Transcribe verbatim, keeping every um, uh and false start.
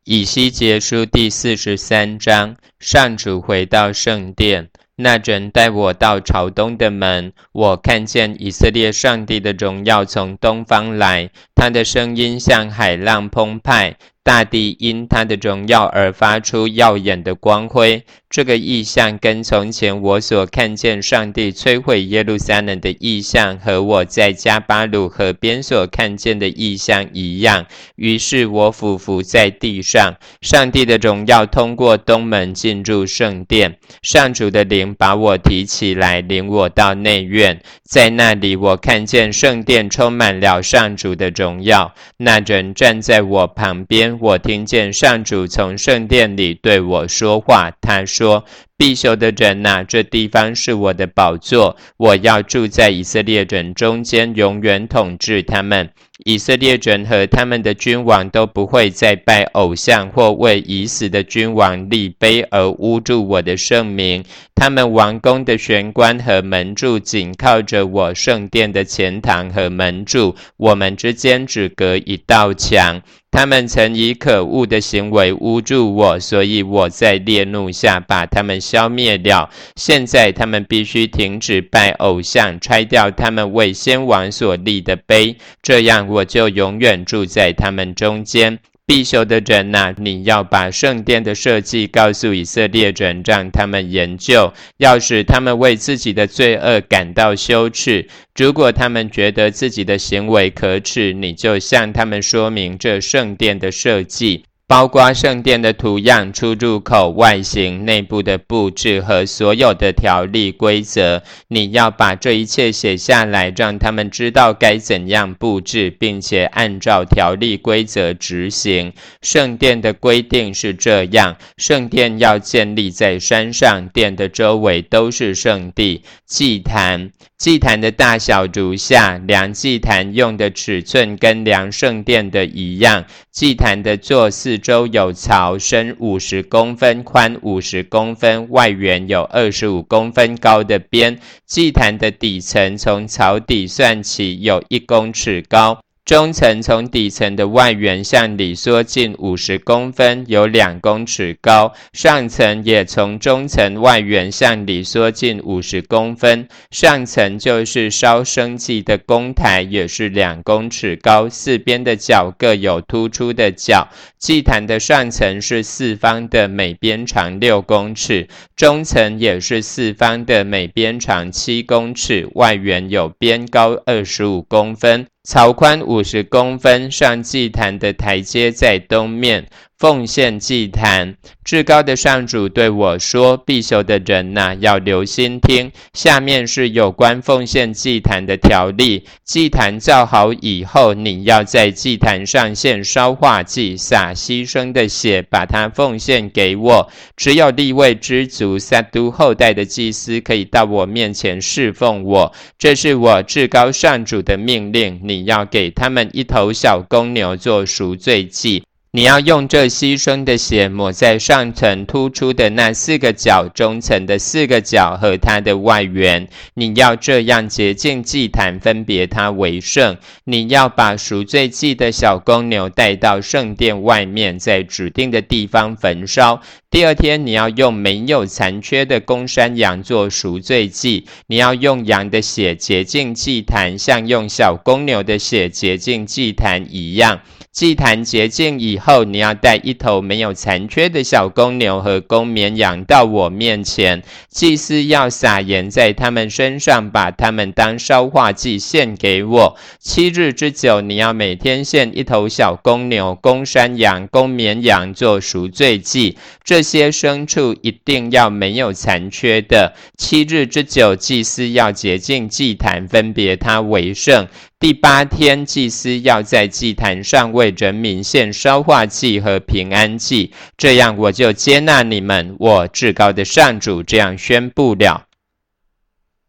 以西结书第四十三章，上主回到圣殿，那人带我到朝东的门，我看见以色列上帝的荣耀从东方来，他的声音像海浪澎湃，大地因他的荣耀而发出耀眼的光辉。这个异象跟从前我所看见上帝摧毁耶路撒冷的异象和我在加巴鲁河边所看见的异象一样，于是我俯伏在地上，上帝的荣耀通过东门进入圣殿，上主的灵把我提起来，领我到内院，在那里我看见圣殿充满了上主的荣耀，那人站在我旁边，我听见上主从圣殿里对我说话，他说，必修的人啊，这地方是我的宝座，我要住在以色列人中间，永远统治他们。以色列人和他们的君王都不会再拜偶像或为已死的君王立碑而污辱我的圣名。他们王宫的玄关和门柱紧靠着我圣殿的前堂和门柱，我们之间只隔一道墙。他们曾以可恶的行为污辱我，所以我在烈怒下把他们消灭了。现在他们必须停止拜偶像，拆掉他们为先王所立的碑，这样我就永远住在他们中间。必修的人啊，你要把圣殿的设计告诉以色列人，让他们研究，要使他们为自己的罪恶感到羞耻。如果他们觉得自己的行为可耻，你就向他们说明这圣殿的设计，包括圣殿的图样、出入口、外形、内部的布置和所有的条例规则。你要把这一切写下来，让他们知道该怎样布置，并且按照条例规则执行。圣殿的规定是这样：圣殿要建立在山上，殿的周围都是圣地。祭坛，祭坛的大小如下：量祭坛用的尺寸跟量圣殿的一样。祭坛的座四周有槽，深五十公分，宽五十公分，外缘有二十五公分高的边。祭坛的底层从槽底算起有一公尺高，中层从底层的外缘向里缩近五十公分，有两公尺高，上层也从中层外缘向里缩近五十公分，上层就是烧生祭的供台，也是两公尺高，四边的角各有突出的角。祭坛的上层是四方的，每边长六公尺，中层也是四方的，每边长七公尺，外缘有边高二十五公分，槽宽五十公分。上祭坛的台阶在东面。奉献祭坛，至高的上主对我说，必修的人啊，要留心听，下面是有关奉献祭坛的条例。祭坛造好以后，你要在祭坛上献烧化祭，洒牺牲的血，把它奉献给我。只有利未之族撒都后代的祭司可以到我面前侍奉我，这是我至高上主的命令。你要给他们一头小公牛做赎罪祭，你要用这牺牲的血抹在上层突出的那四个角，中层的四个角和它的外缘。你要这样洁净祭坛，分别它为圣。你要把赎罪祭的小公牛带到圣殿外面，在指定的地方焚烧。第二天，你要用没有残缺的公山羊做赎罪祭。你要用羊的血洁净祭坛，像用小公牛的血洁净祭坛一样。祭坛洁净以后，你要带一头没有残缺的小公牛和公绵羊到我面前，祭司要撒盐在他们身上，把他们当烧化祭献给我。七日之久，你要每天献一头小公牛、公山羊、公绵羊做赎罪祭，这些牲畜一定要没有残缺的。七日之久，祭司要洁净祭坛，分别它为圣。第八天，祭司要在祭坛上为人民献烧化祭和平安祭，这样我就接纳你们，我至高的上主这样宣布了。